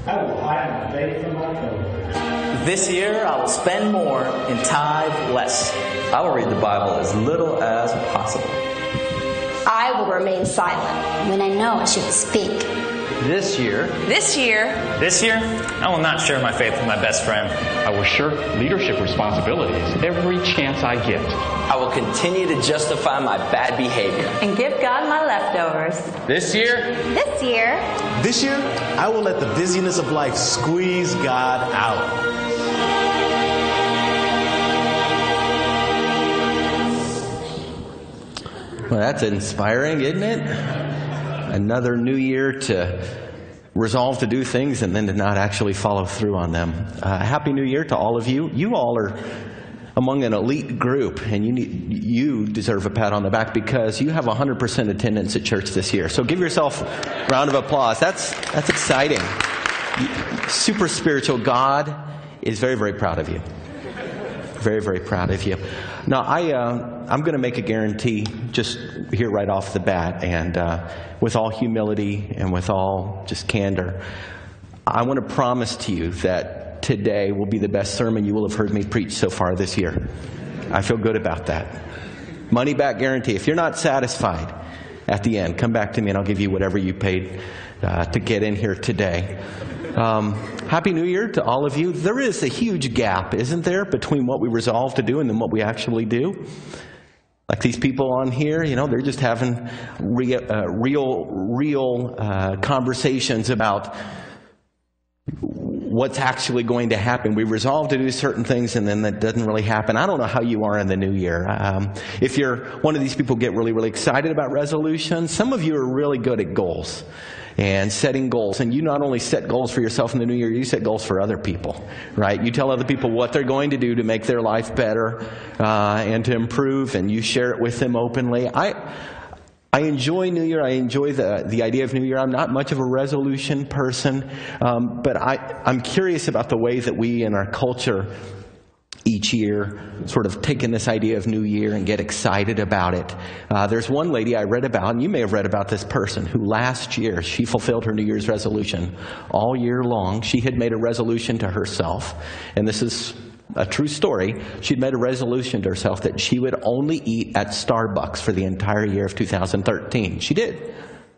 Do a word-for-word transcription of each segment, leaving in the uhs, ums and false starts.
I will hide my faith from my coworkers. This year, I will spend more and tithe less. I will read the Bible as little as possible. I will remain silent when I know I should speak. This year. This year. This year, I will not share my faith with my best friend. I will shirk leadership responsibilities every chance I get. I will continue to justify my bad behavior. And give God my leftovers. This year. This year. This year, I will let the busyness of life squeeze God out. Well, that's inspiring, isn't it? Another new year to resolve to do things and then to not actually follow through on them. Uh, Happy New Year to all of you. You all are among an elite group, and you need, you deserve a pat on the back because you have one hundred percent attendance at church this year. So give yourself a round of applause. That's, that's exciting. Super spiritual. God is very, very proud of you. Very, very proud of you. Now, I, uh, I'm going to make a guarantee just here right off the bat, and uh, with all humility and with all just candor, I want to promise to you that today will be the best sermon you will have heard me preach so far this year. I feel good about that. Money back guarantee. If you're not satisfied at the end, come back to me and I'll give you whatever you paid uh, to get in here today. Um, Happy New Year to all of you. There is a huge gap, isn't there, between what we resolve to do and then what we actually do? Like these people on here, you know, they're just having real, uh, real, real uh, conversations about what's actually going to happen. We resolve to do certain things and then that doesn't really happen. I don't know how you are in the new year. Um, if you're one of these people who get really, really excited about resolutions, some of you are really good at goals and setting goals. And you not only set goals for yourself in the new year, you set goals for other people, right? You tell other people what they're going to do to make their life better uh, and to improve, and you share it with them openly. I I enjoy New Year. I enjoy the, the idea of New Year. I'm not much of a resolution person, um, but I, I'm curious about the way that we in our culture each year sort of take in this idea of New Year and get excited about it. Uh, there's one lady I read about, and you may have read about this person, who last year, she fulfilled her New Year's resolution all year long. She had made a resolution to herself, and this is a true story. She'd made a resolution to herself that she would only eat at Starbucks for the entire year of two thousand thirteen. She did.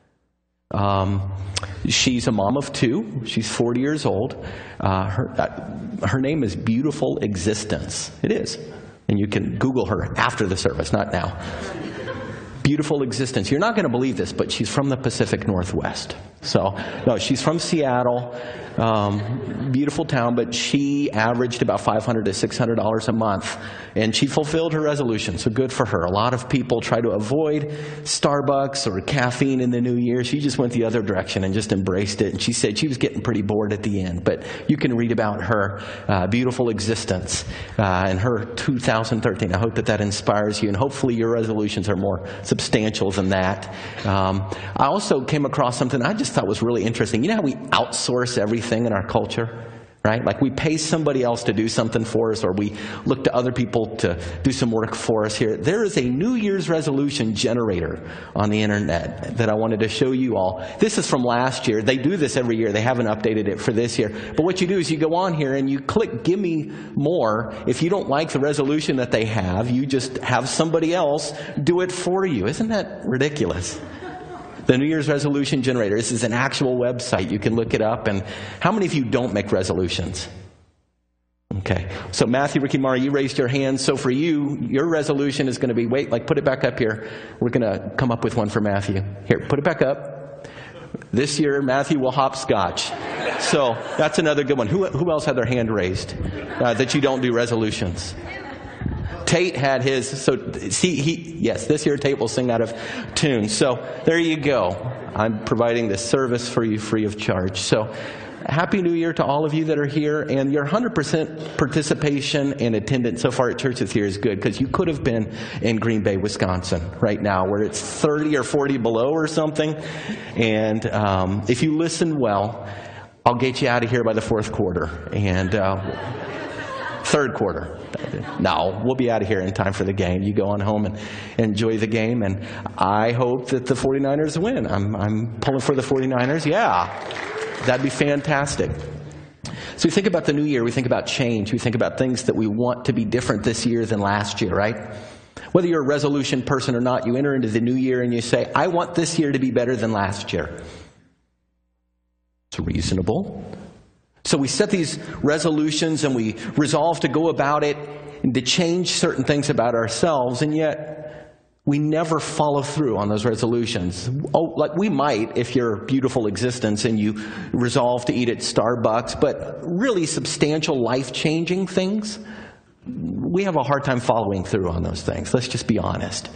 Um, she's a mom of two. She's forty years old. Uh, her, uh, her name is Beautiful Existence. It is. And you can Google her after the service, not now. Beautiful Existence. You're not going to believe this, but she's from the Pacific Northwest. So, no, she's from Seattle. Um, beautiful town, but she averaged about five hundred to six hundred dollars a month, and she fulfilled her resolution, so good for her. A lot of people try to avoid Starbucks or caffeine in the new year. She just went the other direction and just embraced it, and she said she was getting pretty bored at the end, but you can read about her uh, beautiful existence uh, and her two thousand thirteen. I hope that that inspires you, and hopefully your resolutions are more substantial than that. Um, I also came across something I just thought was really interesting. You know how we outsource everything in our culture, right? Like we pay somebody else to do something for us, or we look to other people to do some work for us here. There is a New Year's resolution generator on the internet that I wanted to show you all. This is from last year. They do this every year. They haven't updated it for this year. But what you do is you go on here and you click Give Me More. If you don't like the resolution that they have, you just have somebody else do it for you. Isn't that ridiculous? The New Year's resolution generator. This is an actual website. You can look it up. And how many of you don't make resolutions? Okay. So Matthew, Ricky, Mara, you raised your hand. So for you, your resolution is going to be, wait, like put it back up here. We're going to come up with one for Matthew. Here, put it back up. This year, Matthew will hopscotch. So that's another good one. Who, who else had their hand raised uh, that you don't do resolutions? Tate had his, so see, he, yes, this year Tate will sing out of tune. So there you go. I'm providing this service for you free of charge. So Happy New Year to all of you that are here, and your one hundred percent participation and attendance so far at church this year is good, because you could have been in Green Bay, Wisconsin right now, where it's thirty or forty below or something. And um, if you listen well, I'll get you out of here by the fourth quarter. And uh, third quarter. No, we'll be out of here in time for the game. You go on home and enjoy the game, and I hope that the forty-niners win. I'm, I'm pulling for the forty-niners. Yeah. That'd be fantastic. So we think about the new year, we think about change, we think about things that we want to be different this year than last year, right? Whether you're a resolution person or not, you enter into the new year and you say, I want this year to be better than last year. It's reasonable. So we set these resolutions and we resolve to go about it and to change certain things about ourselves, and yet we never follow through on those resolutions. Oh, like we might if you're a beautiful existence and you resolve to eat at Starbucks, but really substantial life-changing things, we have a hard time following through on those things. Let's just be honest.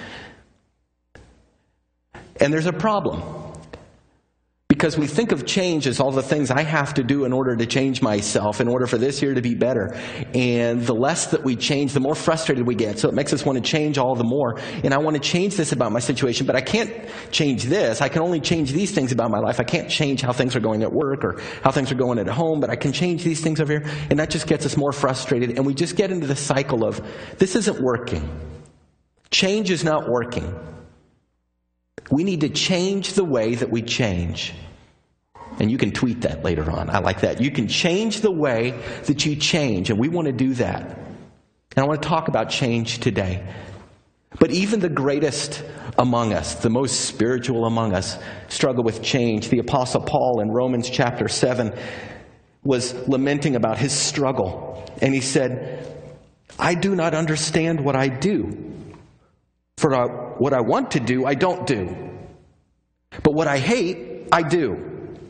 And there's a problem. Because we think of change as all the things I have to do in order to change myself, in order for this year to be better. And the less that we change, the more frustrated we get. So it makes us want to change all the more. And I want to change this about my situation, but I can't change this. I can only change these things about my life. I can't change how things are going at work or how things are going at home, but I can change these things over here. And that just gets us more frustrated. And we just get into the cycle of, this isn't working. Change is not working. We need to change the way that we change. And you can tweet that later on. I like that. You can change the way that you change, and we want to do that. And I want to talk about change today. But even the greatest among us, the most spiritual among us, struggle with change. The Apostle Paul in Romans chapter seven was lamenting about his struggle. And he said, I do not understand what I do. For I, what I want to do, I don't do. But what I hate, I do.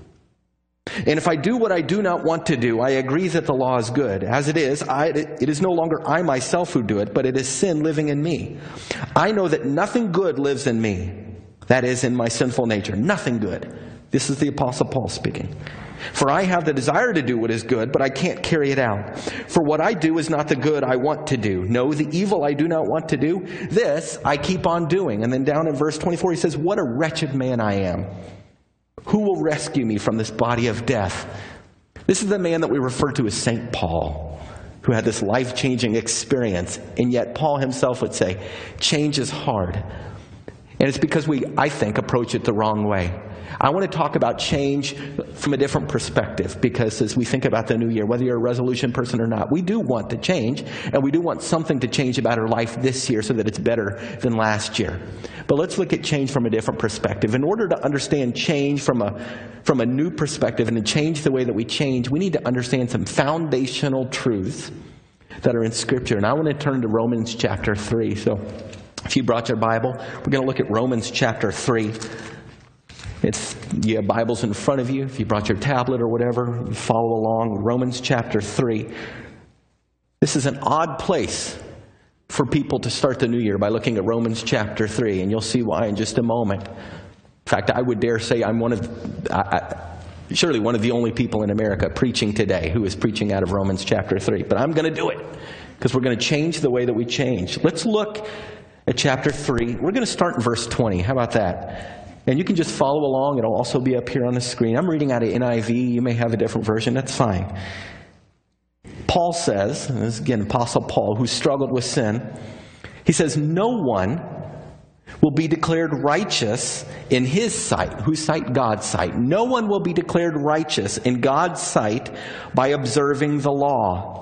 And if I do what I do not want to do, I agree that the law is good. As it is, I, it is no longer I myself who do it, but it is sin living in me. I know that nothing good lives in me. That is, in my sinful nature. Nothing good. This is the Apostle Paul speaking. For I have the desire to do what is good, but I can't carry it out. For what I do is not the good I want to do. No, the evil I do not want to do, this I keep on doing. And then down in verse twenty-four he says, what a wretched man I am. Who will rescue me from this body of death? This is the man that we refer to as Saint Paul, who had this life-changing experience. And yet Paul himself would say, change is hard. And it's because we, I think, approach it the wrong way. I want to talk about change from a different perspective, because as we think about the new year, whether you're a resolution person or not, we do want to change, and we do want something to change about our life this year so that it's better than last year. But let's look at change from a different perspective. In order to understand change from a, from a new perspective and to change the way that we change, we need to understand some foundational truths that are in Scripture. And I want to turn to Romans chapter three. So if you brought your Bible, we're going to look at Romans chapter three. It's, you have Bibles in front of you. If you brought your tablet or whatever, you follow along. Romans chapter three. This is an odd place for people to start the new year, by looking at Romans chapter three, and you'll see why in just a moment. In fact, I would dare say I'm one of, I, I, surely one of the only people in America preaching today who is preaching out of Romans chapter three. But I'm going to do it, because we're going to change the way that we change. Let's look at chapter three. We're going to start in verse twenty. How about that? And you can just follow along. It'll also be up here on the screen. I'm reading out of N I V. You may have a different version. That's fine. Paul says, and this is again Apostle Paul, who struggled with sin, he says, no one will be declared righteous in his sight. Whose sight? God's sight. No one will be declared righteous in God's sight by observing the law.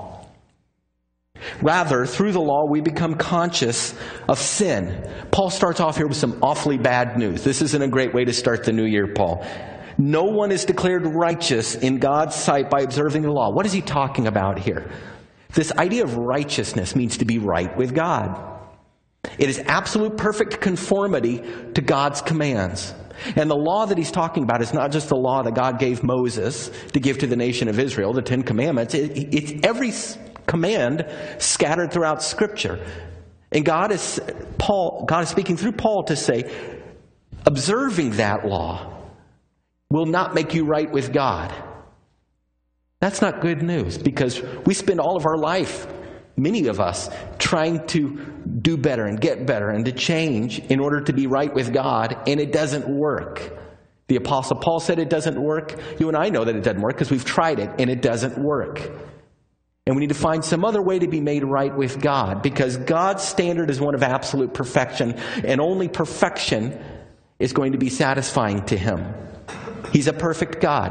Rather, through the law, we become conscious of sin. Paul starts off here with some awfully bad news. This isn't a great way to start the new year, Paul. No one is declared righteous in God's sight by observing the law. What is he talking about here? This idea of righteousness means to be right with God. It is absolute perfect conformity to God's commands. And the law that he's talking about is not just the law that God gave Moses to give to the nation of Israel, the Ten Commandments. It, it's every command scattered throughout Scripture. And God is Paul. God is speaking through Paul to say, observing that law will not make you right with God. That's not good news, because we spend all of our life, many of us, trying to do better and get better and to change in order to be right with God, and it doesn't work. The Apostle Paul said it doesn't work. You and I know that it doesn't work because we've tried it, and it doesn't work. And we need to find some other way to be made right with God, because God's standard is one of absolute perfection, and only perfection is going to be satisfying to Him. He's a perfect God.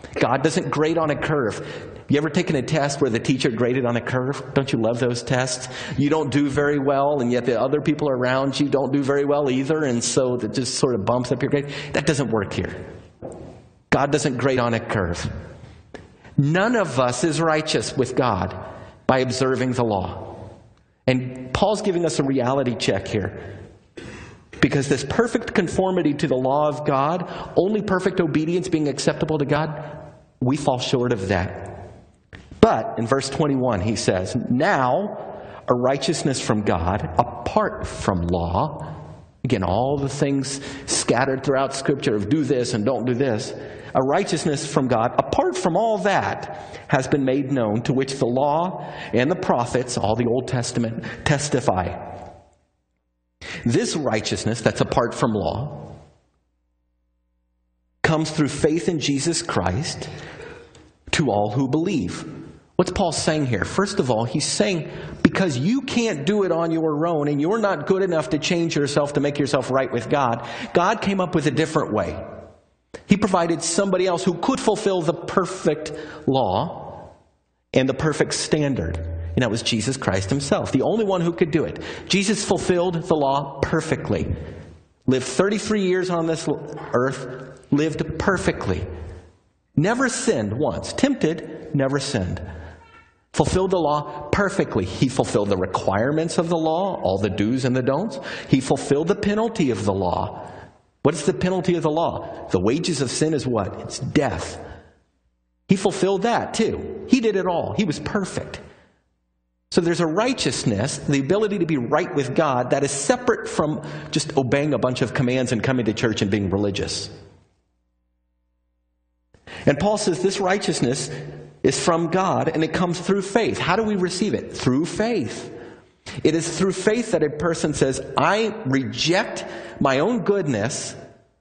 God doesn't grade on a curve. You ever taken a test where the teacher graded on a curve? Don't you love those tests? You don't do very well, and yet the other people around you don't do very well either, and so that just sort of bumps up your grade. That doesn't work here. God doesn't grade on a curve. None of us is righteous with God by observing the law. And Paul's giving us a reality check here. Because this perfect conformity to the law of God, only perfect obedience being acceptable to God, we fall short of that. But in verse twenty-one, he says, now a righteousness from God apart from law. Again, all the things scattered throughout Scripture of do this and don't do this. A righteousness from God apart from all that has been made known, to which the law and the prophets, all the Old Testament, testify. This righteousness that's apart from law comes through faith in Jesus Christ to all who believe. What's Paul saying here? First of all, he's saying because you can't do it on your own and you're not good enough to change yourself to make yourself right with God, God came up with a different way. He provided somebody else who could fulfill the perfect law and the perfect standard. And that was Jesus Christ himself, the only one who could do it. Jesus fulfilled the law perfectly. Lived thirty-three years on this earth, lived perfectly. Never sinned once. Tempted, never sinned. Fulfilled the law perfectly. He fulfilled the requirements of the law, all the do's and the don'ts. He fulfilled the penalty of the law. What is the penalty of the law? The wages of sin is what? It's death. He fulfilled that too. He did it all. He was perfect. So there's a righteousness, the ability to be right with God, that is separate from just obeying a bunch of commands and coming to church and being religious. And Paul says this righteousness is from God and it comes through faith. How do we receive it? Through faith. It is through faith that a person says, I reject my own goodness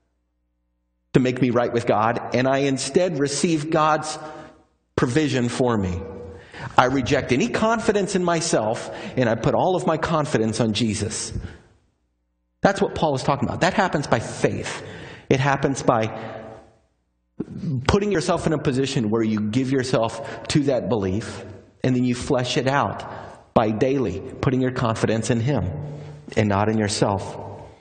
to make me right with God, and I instead receive God's provision for me. I reject any confidence in myself, and I put all of my confidence on Jesus. That's what Paul is talking about. That happens by faith. It happens by putting yourself in a position where you give yourself to that belief, and then you flesh it out by daily putting your confidence in Him and not in yourself.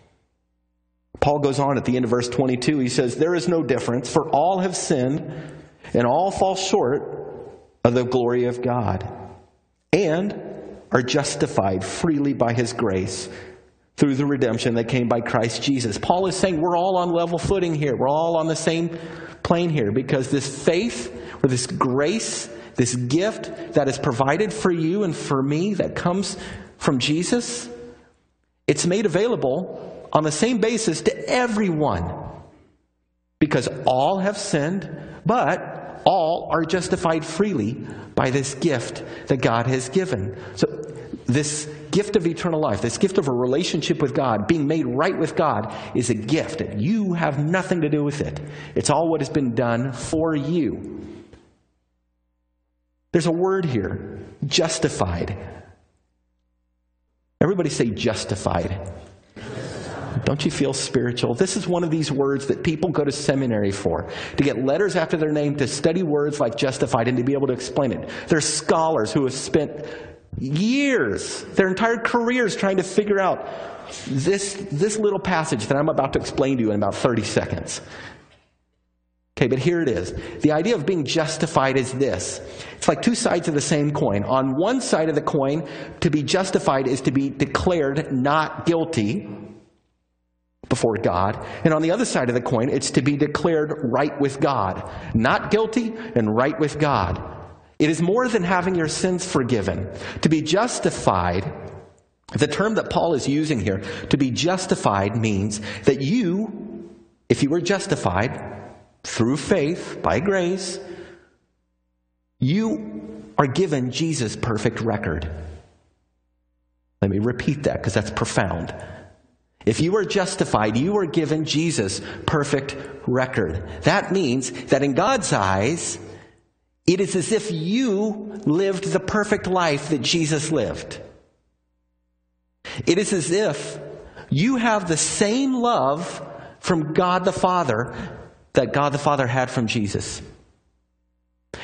Paul goes on at the end of verse twenty-two. He says, there is no difference, for all have sinned and all fall short of the glory of God, and are justified freely by His grace through the redemption that came by Christ Jesus. Paul is saying we're all on level footing here. We're all on the same plane here, because this faith or this grace, this gift that is provided for you and for me that comes from Jesus, it's made available on the same basis to everyone. Because all have sinned, but all are justified freely by this gift that God has given. So this gift of eternal life, this gift of a relationship with God, being made right with God, is a gift. You have nothing to do with it. It's all what has been done for you. There's a word here, justified. Everybody say justified. Don't you feel spiritual? This is one of these words that people go to seminary for, to get letters after their name, to study words like justified and to be able to explain it. There's scholars who have spent years, their entire careers, trying to figure out this, this little passage that I'm about to explain to you in about thirty seconds. Okay, but here it is. The idea of being justified is this. It's like two sides of the same coin. On one side of the coin, to be justified is to be declared not guilty before God. And on the other side of the coin, it's to be declared right with God. Not guilty and right with God. It is more than having your sins forgiven. To be justified, the term that Paul is using here, to be justified means that you, if you were justified through faith, by grace, you are given Jesus' perfect record. Let me repeat that because that's profound. If you are justified, you are given Jesus' perfect record. That means that in God's eyes, it is as if you lived the perfect life that Jesus lived. It is as if you have the same love from God the Father that God the Father had from Jesus.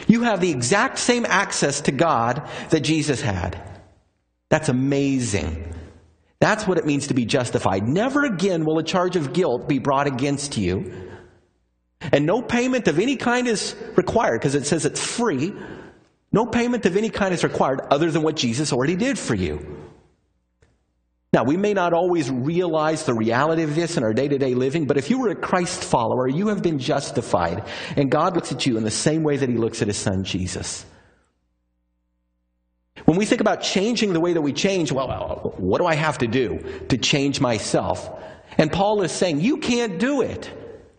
You have the exact same access to God that Jesus had. That's amazing. That's what it means to be justified. Never again will a charge of guilt be brought against you. And no payment of any kind is required, because it says it's free. No payment of any kind is required other than what Jesus already did for you. Now, we may not always realize the reality of this in our day-to-day living, but if you were a Christ follower, you have been justified. And God looks at you in the same way that He looks at His Son, Jesus. When we think about changing the way that we change, well, what do I have to do to change myself? And Paul is saying, you can't do it.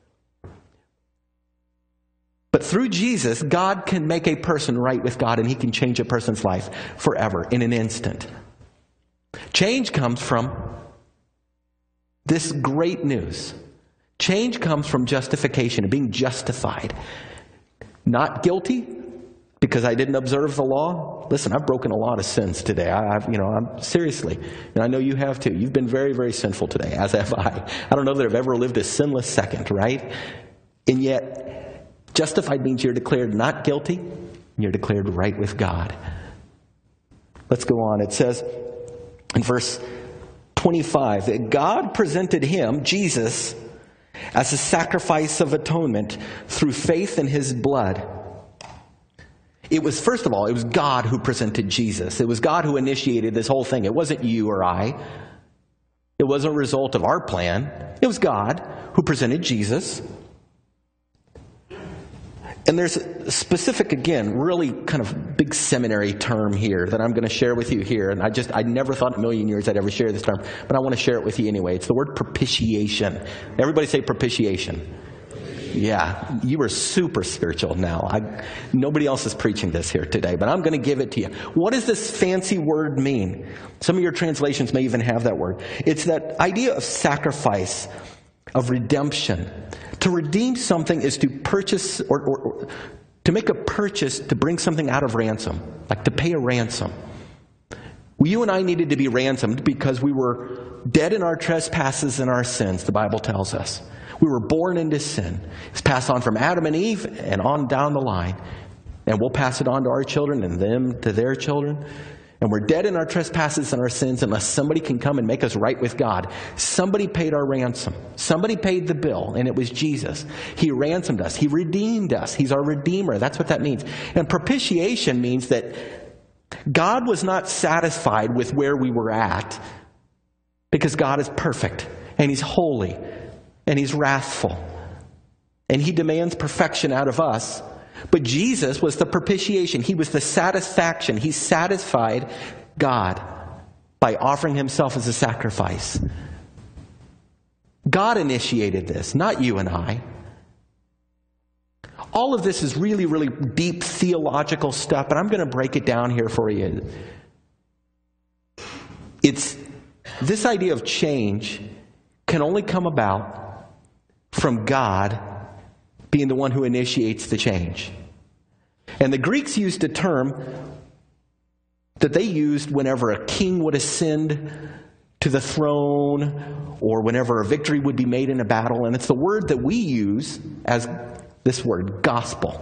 But through Jesus, God can make a person right with God, and He can change a person's life forever in an instant. Change comes from this great news. Change comes from justification, being justified. Not guilty because I didn't observe the law. Listen, I've broken a lot of sins today. I, I've, you know, I'm seriously, and I know you have too. You've been very, very sinful today, as have I. I don't know that I've ever lived a sinless second, right? And yet, justified means you're declared not guilty, and you're declared right with God. Let's go on. It says in verse twenty-five that God presented Him, Jesus, as a sacrifice of atonement through faith in His blood. It was, first of all, it was God who presented Jesus. It was God who initiated this whole thing. It wasn't you or I. It wasn't a result of our plan. It was God who presented Jesus. And there's a specific, again, really kind of big seminary term here that I'm going to share with you here. And I just, I never thought in a million years I'd ever share this term, but I want to share it with you anyway. It's the word propitiation. Everybody say propitiation. Yeah, you are super spiritual now. I, nobody else is preaching this here today, but I'm going to give it to you. What does this fancy word mean? Some of your translations may even have that word. It's that idea of sacrifice, of redemption. To redeem something is to purchase or, or, or to make a purchase to bring something out of ransom, like to pay a ransom. Well, you and I needed to be ransomed because we were dead in our trespasses and our sins, the Bible tells us. We were born into sin. It's passed on from Adam and Eve and on down the line. And we'll pass it on to our children and them to their children. And we're dead in our trespasses and our sins unless somebody can come and make us right with God. Somebody paid our ransom. Somebody paid the bill, and it was Jesus. He ransomed us. He redeemed us. He's our Redeemer. That's what that means. And propitiation means that God was not satisfied with where we were at because God is perfect, and He's holy, and He's wrathful, and He demands perfection out of us. But Jesus was the propitiation. He was the satisfaction. He satisfied God by offering Himself as a sacrifice. God initiated this, not you and I. All of this is really, really deep theological stuff, but I'm going to break it down here for you. It's this idea of change can only come about from God being the one who initiates the change. And the Greeks used a term that they used whenever a king would ascend to the throne or whenever a victory would be made in a battle. And it's the word that we use as this word, gospel.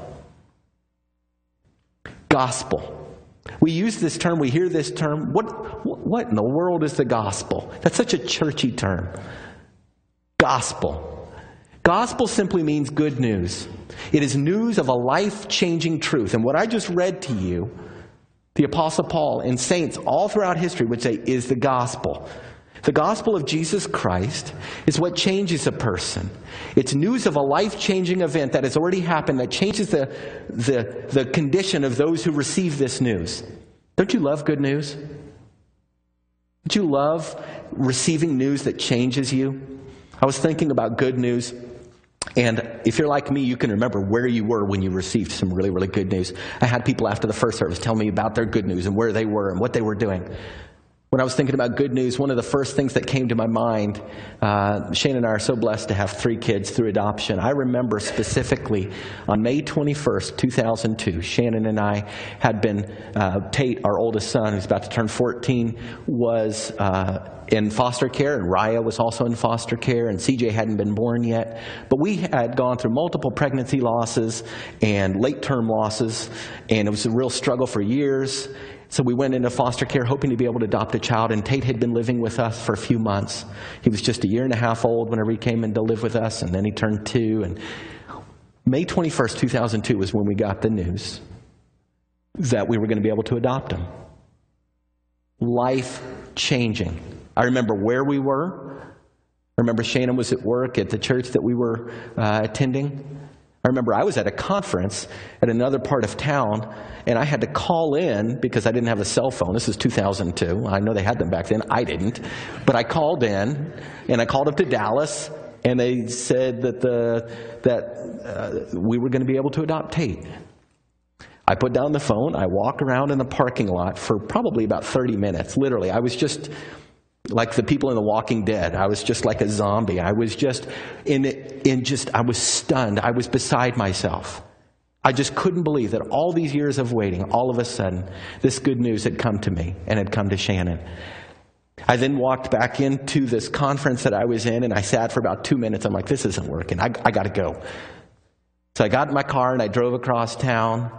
Gospel. We use this term, we hear this term. What, what in the world is the gospel? That's such a churchy term. Gospel. Gospel simply means good news. It is news of a life-changing truth. And what I just read to you, the Apostle Paul and saints all throughout history would say is the gospel. The gospel of Jesus Christ is what changes a person. It's news of a life-changing event that has already happened that changes the, the, the condition of those who receive this news. Don't you love good news? Don't you love receiving news that changes you? I was thinking about good news. And if you're like me, you can remember where you were when you received some really, really good news. I had people after the first service tell me about their good news and where they were and what they were doing. When I was thinking about good news, one of the first things that came to my mind, uh, Shane and I are so blessed to have three kids through adoption. I remember specifically on May twenty-first, two thousand two, Shannon and I had been, uh, Tate, our oldest son, who's about to turn fourteen, was uh, in foster care, and Raya was also in foster care, and C J hadn't been born yet. But we had gone through multiple pregnancy losses and late-term losses, and it was a real struggle for years. So we went into foster care hoping to be able to adopt a child, and Tate had been living with us for a few months. He was just a year and a half old whenever he came in to live with us, and then he turned two. And May twenty-first, two thousand two was when we got the news that we were going to be able to adopt him. Life-changing. I remember where we were. I remember Shannon was at work at the church that we were uh, attending. I remember I was at a conference at another part of town, and I had to call in because I didn't have a cell phone. This is two thousand two. I know they had them back then. I didn't. But I called in, and I called up to Dallas, and they said that the that uh, we were going to be able to adopt Tate. I put down the phone. I walked around in the parking lot for probably about thirty minutes. Literally, I was just like the people in The Walking Dead. I was just like a zombie. I was just in in just, I was stunned. I was beside myself. I just couldn't believe that all these years of waiting, all of a sudden, this good news had come to me and had come to Shannon. I then walked back into this conference that I was in, and I sat for about two minutes. I'm like, this isn't working. I, I got to go. So I got in my car, and I drove across town,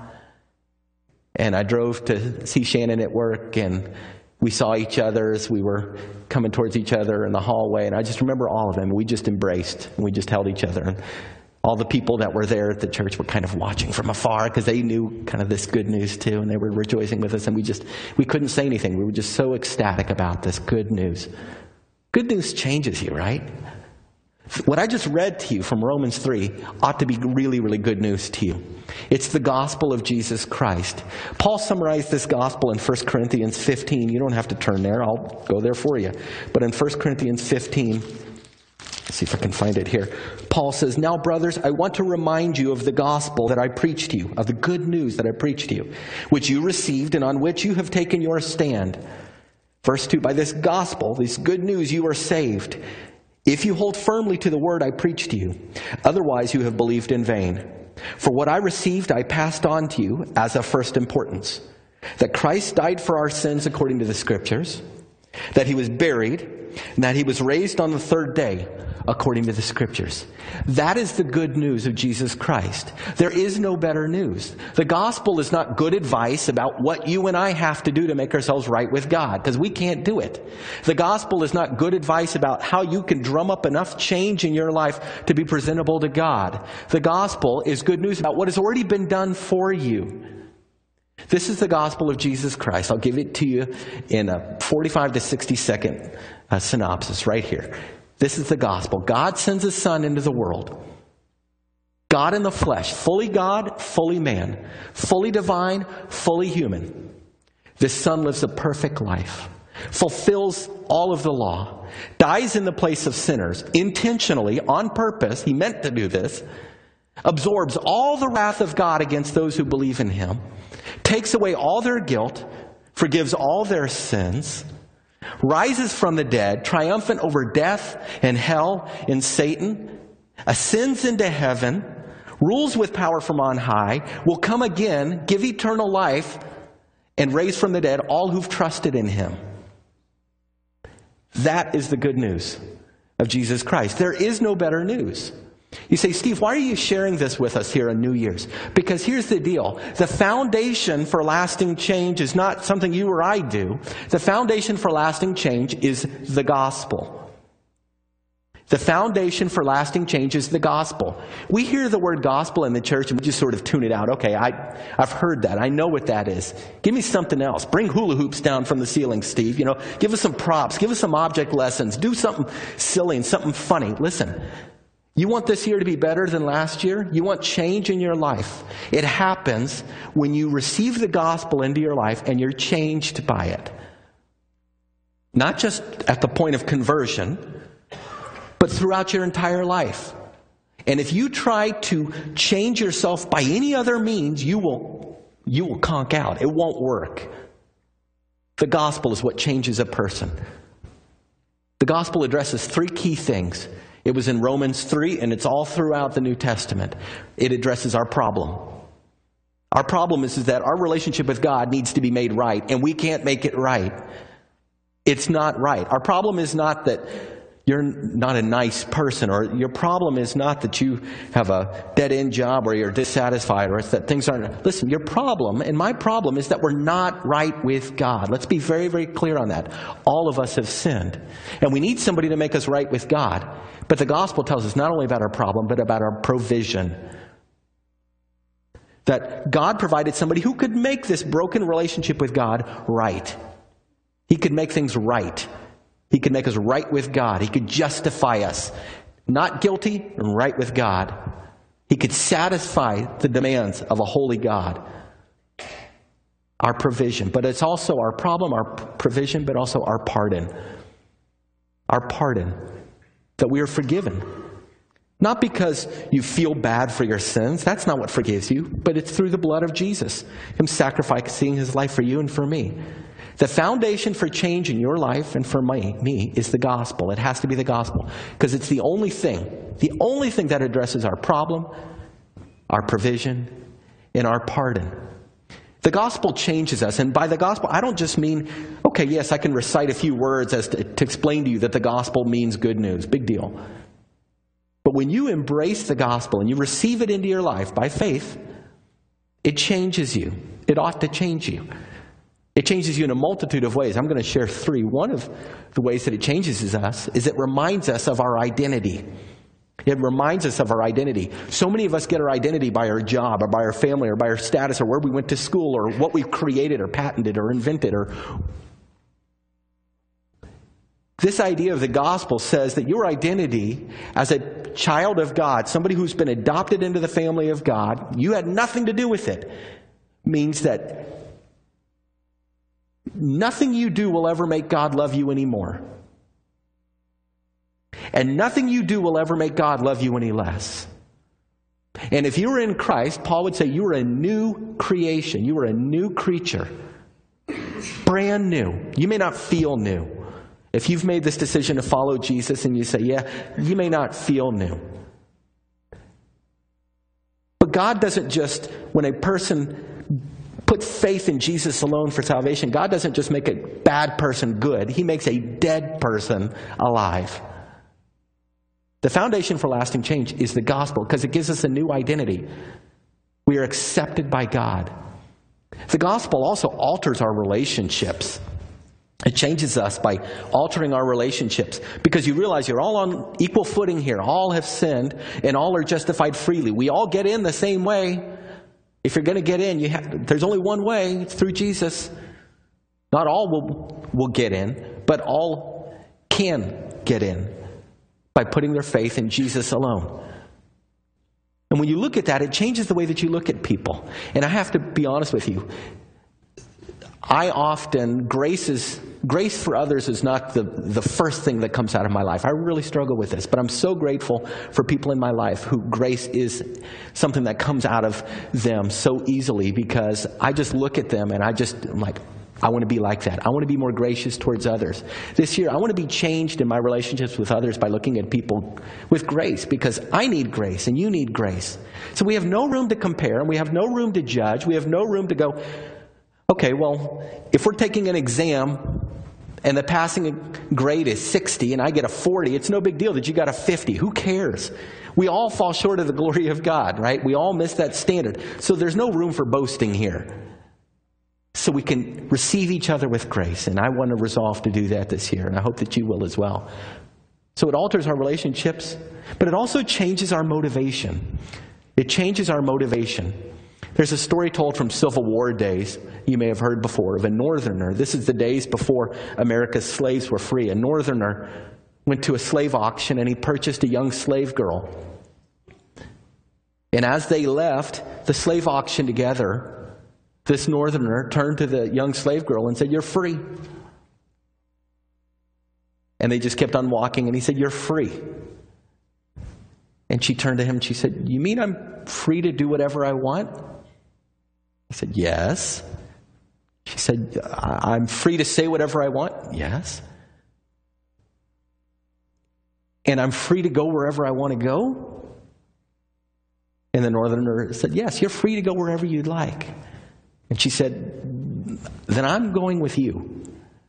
and I drove to see Shannon at work, and we saw each other as we were coming towards each other in the hallway, and I just remember all of them. We just embraced, and we just held each other. And all the people that were there at the church were kind of watching from afar because they knew kind of this good news too, and they were rejoicing with us, and we just, we couldn't say anything. We were just so ecstatic about this good news. Good news changes you, right? What I just read to you from Romans three ought to be really, really good news to you. It's the gospel of Jesus Christ. Paul summarized this gospel in First Corinthians fifteen. You don't have to turn there. I'll go there for you. But in First Corinthians fifteen, let's see if I can find it here. Paul says, "Now, brothers, I want to remind you of the gospel that I preached to you, of the good news that I preached to you, which you received and on which you have taken your stand." Verse two, "By this gospel, this good news, you are saved, if you hold firmly to the word I preached to you. Otherwise, you have believed in vain. For what I received, I passed on to you as of first importance, that Christ died for our sins according to the Scriptures, that he was buried, and that he was raised on the third day according to the Scriptures." That is the good news of Jesus Christ. There is no better news. The gospel is not good advice about what you and I have to do to make ourselves right with God, because we can't do it. The gospel is not good advice about how you can drum up enough change in your life to be presentable to God. The gospel is good news about what has already been done for you. This is the gospel of Jesus Christ. I'll give it to you in a forty-five to sixty second uh, synopsis right here. This is the gospel. God sends his Son into the world. God in the flesh, fully God, fully man, fully divine, fully human. This Son lives a perfect life, fulfills all of the law, dies in the place of sinners, intentionally, on purpose, he meant to do this, absorbs all the wrath of God against those who believe in him, takes away all their guilt, forgives all their sins, rises from the dead, triumphant over death and hell and Satan, ascends into heaven, rules with power from on high, will come again, give eternal life, and raise from the dead all who've trusted in him. That is the good news of Jesus Christ. There is no better news. You say, "Steve, why are you sharing this with us here on New Year's?" Because here's the deal. The foundation for lasting change is not something you or I do. The foundation for lasting change is the gospel. The foundation for lasting change is the gospel. We hear the word gospel in the church and we just sort of tune it out. Okay, I, I've heard that. I know what that is. Give me something else. Bring hula hoops down from the ceiling, Steve. You know, give us some props. Give us some object lessons. Do something silly and something funny. Listen. You want this year to be better than last year? You want change in your life? It happens when you receive the gospel into your life and you're changed by it. Not just at the point of conversion, but throughout your entire life. And if you try to change yourself by any other means, you will, you will conk out. It won't work. The gospel is what changes a person. The gospel addresses three key things. It was in Romans three, and it's all throughout the New Testament. It addresses our problem. Our problem is, is that our relationship with God needs to be made right, and we can't make it right. It's not right. Our problem is not that you're not a nice person, or your problem is not that you have a dead-end job or you're dissatisfied, or it's that things aren't. Listen, your problem and my problem is that we're not right with God. Let's be very, very clear on that. All of us have sinned, and we need somebody to make us right with God. But the gospel tells us not only about our problem, but about our provision. That God provided somebody who could make this broken relationship with God right. He could make things right. He could make us right with God. He could justify us. Not guilty, and right with God. He could satisfy the demands of a holy God. Our provision. But it's also our problem, our provision, but also our pardon. Our pardon. That we are forgiven. Not because you feel bad for your sins. That's not what forgives you. But it's through the blood of Jesus. Him sacrificing His life for you and for me. The foundation for change in your life and for my, me is the gospel. It has to be the gospel. Because it's the only thing, the only thing that addresses our problem, our provision, and our pardon. The gospel changes us. And by the gospel, I don't just mean, okay, yes, I can recite a few words as to, to explain to you that the gospel means good news. Big deal. But when you embrace the gospel and you receive it into your life by faith, it changes you. It ought to change you. It changes you in a multitude of ways. I'm going to share three. One of the ways that it changes us is it reminds us of our identity. It reminds us of our identity. So many of us get our identity by our job or by our family or by our status or where we went to school or what we've created or patented or invented. Or This idea of the gospel says that your identity as a child of God, somebody who's been adopted into the family of God, you had nothing to do with it, means that nothing you do will ever make God love you anymore. And nothing you do will ever make God love you any less. And if you were in Christ, Paul would say you were a new creation. You were a new creature. Brand new. You may not feel new. If you've made this decision to follow Jesus and you say, yeah, you may not feel new. But God doesn't just, when a person puts faith in Jesus alone for salvation, God doesn't just make a bad person good. He makes a dead person alive. The foundation for lasting change is the gospel because it gives us a new identity. We are accepted by God. The gospel also alters our relationships. It changes us by altering our relationships because you realize you're all on equal footing here. All have sinned and all are justified freely. We all get in the same way. If you're going to get in, you have, there's only one way. It's through Jesus. Not all will, will get in, but all can get in by putting their faith in Jesus alone. And when you look at that, it changes the way that you look at people. And I have to be honest with you. I often, grace is, grace for others is not the, the first thing that comes out of my life. I really struggle with this, but I'm so grateful for people in my life who grace is something that comes out of them so easily because I just look at them and I just, I'm like, I want to be like that. I want to be more gracious towards others. This year, I want to be changed in my relationships with others by looking at people with grace because I need grace and you need grace. So we have no room to compare and we have no room to judge. We have no room to go, okay, well, if we're taking an exam and the passing grade is sixty and I get a forty, it's no big deal that you got a fifty. Who cares? We all fall short of the glory of God, right? We all miss that standard. So there's no room for boasting here. So we can receive each other with grace. And I want to resolve to do that this year. And I hope that you will as well. So it alters our relationships, but it also changes our motivation. It changes our motivation. There's a story told from Civil War days, you may have heard before, of a northerner. This is the days before America's slaves were free. A northerner went to a slave auction and he purchased a young slave girl. And as they left the slave auction together, this northerner turned to the young slave girl and said, "You're free." And they just kept on walking and he said, "You're free." And she turned to him and she said, "You mean I'm free to do whatever I want?" He said, "Yes." She said, I'm free to say whatever I want. Yes. And I'm free to go wherever I want to go. And the northerner said, yes, you're free to go wherever you'd like. And she said, then I'm going with you.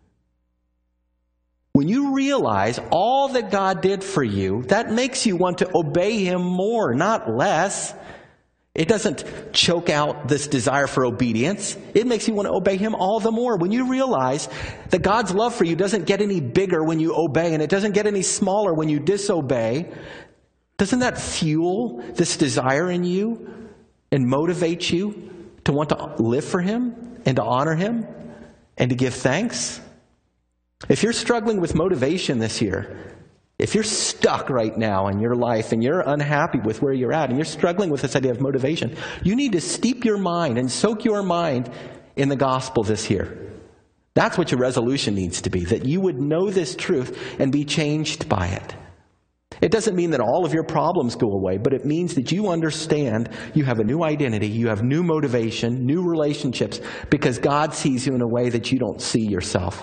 When you realize all that God did for you, that makes you want to obey Him more, not less. It doesn't choke out this desire for obedience. It makes you want to obey Him all the more. When you realize that God's love for you doesn't get any bigger when you obey, and it doesn't get any smaller when you disobey, doesn't that fuel this desire in you and motivate you to want to live for Him and to honor Him and to give thanks? If you're struggling with motivation this year, if you're stuck right now in your life and you're unhappy with where you're at and you're struggling with this idea of motivation, you need to steep your mind and soak your mind in the gospel this year. That's what your resolution needs to be, that you would know this truth and be changed by it. It doesn't mean that all of your problems go away, but it means that you understand you have a new identity, you have new motivation, new relationships, because God sees you in a way that you don't see yourself.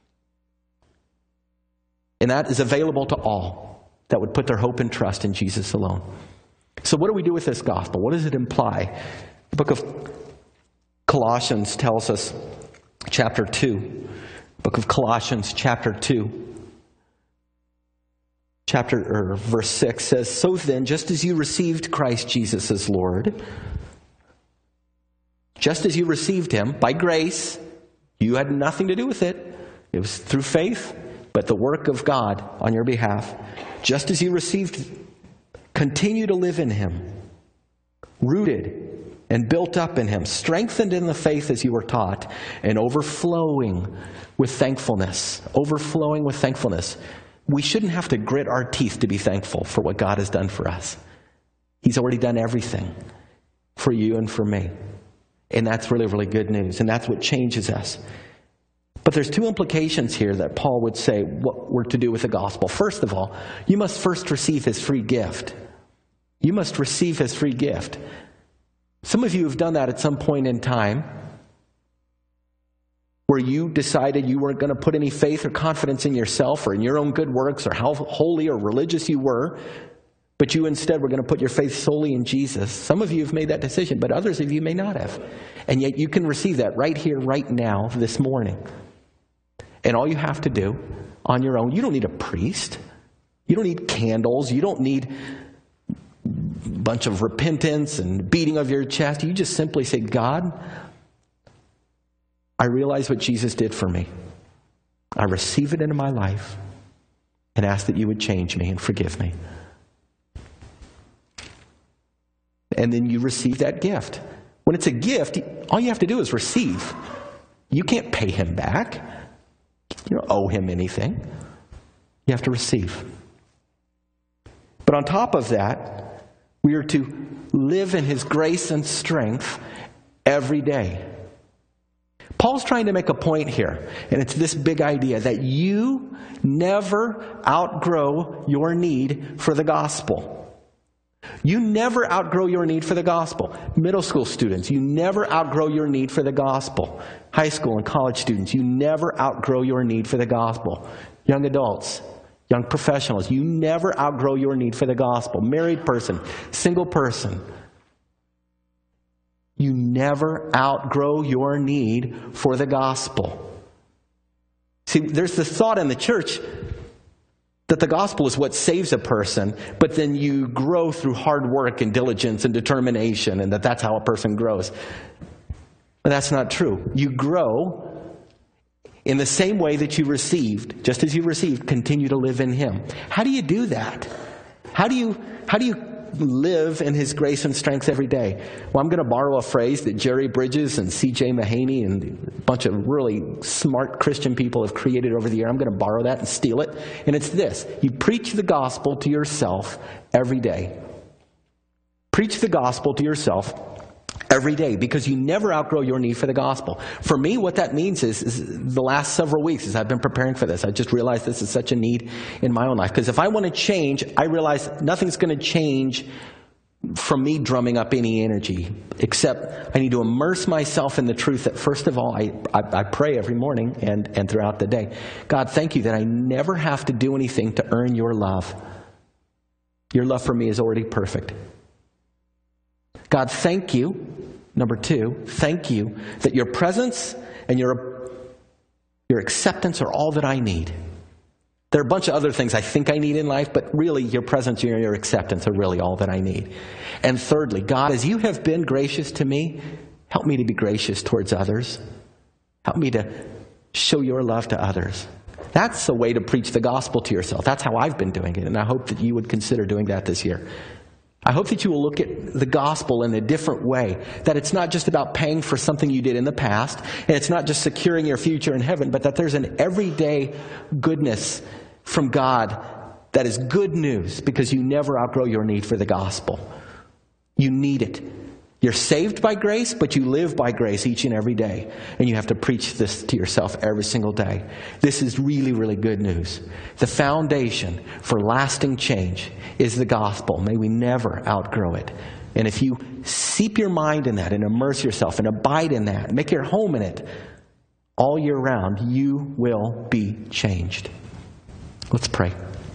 And that is available to all that would put their hope and trust in Jesus alone. So what do we do with this gospel? What does it imply? The book of Colossians tells us, chapter two, book of Colossians, chapter two, chapter or verse six says, so then, just as you received Christ Jesus as Lord, just as you received Him by grace, you had nothing to do with it. It was through faith, but the work of God on your behalf. Just as you received, continue to live in Him, rooted and built up in Him, strengthened in the faith as you were taught, and overflowing with thankfulness. Overflowing with thankfulness. We shouldn't have to grit our teeth to be thankful for what God has done for us. He's already done everything for you and for me. And that's really, really good news. And that's what changes us. But there's two implications here that Paul would say what we're to do with the gospel. First of all, you must first receive His free gift. You must receive His free gift. Some of you have done that at some point in time where you decided you weren't going to put any faith or confidence in yourself or in your own good works or how holy or religious you were, but you instead were going to put your faith solely in Jesus. Some of you have made that decision, but others of you may not have. And yet you can receive that right here, right now, this morning. And all you have to do on your own, you don't need a priest. You don't need candles. You don't need a bunch of repentance and beating of your chest. You just simply say, God, I realize what Jesus did for me. I receive it into my life and ask that you would change me and forgive me. And then you receive that gift. When it's a gift, all you have to do is receive. You can't pay Him back. You don't owe Him anything. You have to receive. But on top of that, we are to live in His grace and strength every day. Paul's trying to make a point here, and it's this big idea that you never outgrow your need for the gospel. You never outgrow your need for the gospel. Middle school students, you never outgrow your need for the gospel. High school and college students, you never outgrow your need for the gospel. Young adults, young professionals, you never outgrow your need for the gospel. Married person, single person, you never outgrow your need for the gospel. See, there's this thought in the church that the gospel is what saves a person, but then you grow through hard work and diligence and determination, and that that's how a person grows. But that's not true. You grow in the same way that you received. Just as you received, continue to live in Him. How do you do that? How do you, how do you live in His grace and strength every day? Well, I'm going to borrow a phrase that Jerry Bridges and C J Mahaney and a bunch of really smart Christian people have created over the year. I'm going to borrow that and steal it. And it's this: you preach the gospel to yourself every day. Preach the gospel to yourself every day, because you never outgrow your need for the gospel. For me, what that means is, is the last several weeks as I've been preparing for this, I just realized this is such a need in my own life. Because if I want to change, I realize nothing's going to change from me drumming up any energy, except I need to immerse myself in the truth that, first of all, I, I, I pray every morning and, and throughout the day. God, thank you that I never have to do anything to earn your love. Your love for me is already perfect. God, thank you, number two, thank you that your presence and your, your acceptance are all that I need. There are a bunch of other things I think I need in life, but really your presence and your acceptance are really all that I need. And thirdly, God, as you have been gracious to me, help me to be gracious towards others. Help me to show your love to others. That's the way to preach the gospel to yourself. That's how I've been doing it, and I hope that you would consider doing that this year. I hope that you will look at the gospel in a different way, that it's not just about paying for something you did in the past, and it's not just securing your future in heaven, but that there's an everyday goodness from God that is good news because you never outgrow your need for the gospel. You need it. You're saved by grace, but you live by grace each and every day. And you have to preach this to yourself every single day. This is really, really good news. The foundation for lasting change is the gospel. May we never outgrow it. And if you seep your mind in that and immerse yourself and abide in that, make your home in it all year round, you will be changed. Let's pray.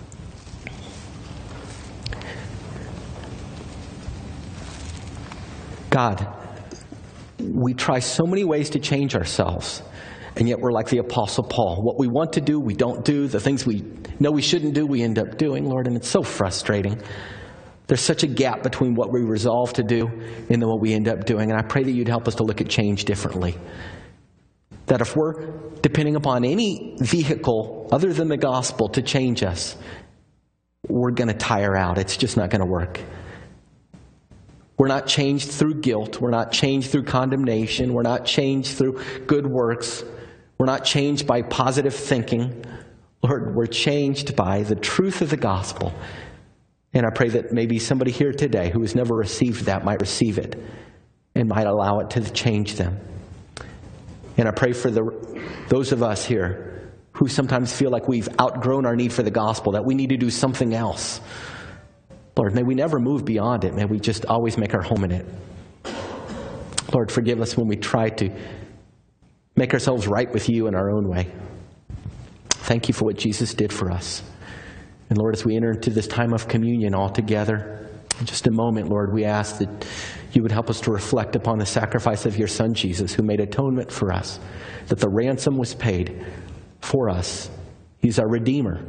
God, we try so many ways to change ourselves, and yet we're like the Apostle Paul. What we want to do, we don't do. The things we know we shouldn't do, we end up doing, Lord, and it's so frustrating. There's such a gap between what we resolve to do and then what we end up doing, and I pray that you'd help us to look at change differently. That if we're depending upon any vehicle other than the gospel to change us, we're going to tire out. It's just not going to work. We're not changed through guilt. We're not changed through condemnation. We're not changed through good works. We're not changed by positive thinking. Lord, we're changed by the truth of the gospel. And I pray that maybe somebody here today who has never received that might receive it and might allow it to change them. And I pray for the, those of us here who sometimes feel like we've outgrown our need for the gospel, that we need to do something else. Lord, may we never move beyond it. May we just always make our home in it. Lord, forgive us when we try to make ourselves right with you in our own way. Thank you for what Jesus did for us. And Lord, as we enter into this time of communion all together, in just a moment, Lord, we ask that you would help us to reflect upon the sacrifice of your Son, Jesus, who made atonement for us, that the ransom was paid for us. He's our Redeemer.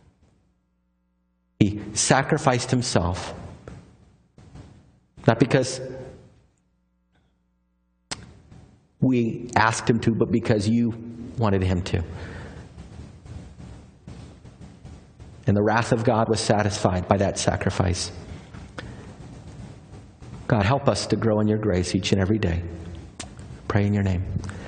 He sacrificed himself, not because we asked him to, but because you wanted him to. And the wrath of God was satisfied by that sacrifice. God, help us to grow in your grace each and every day. Pray in your name.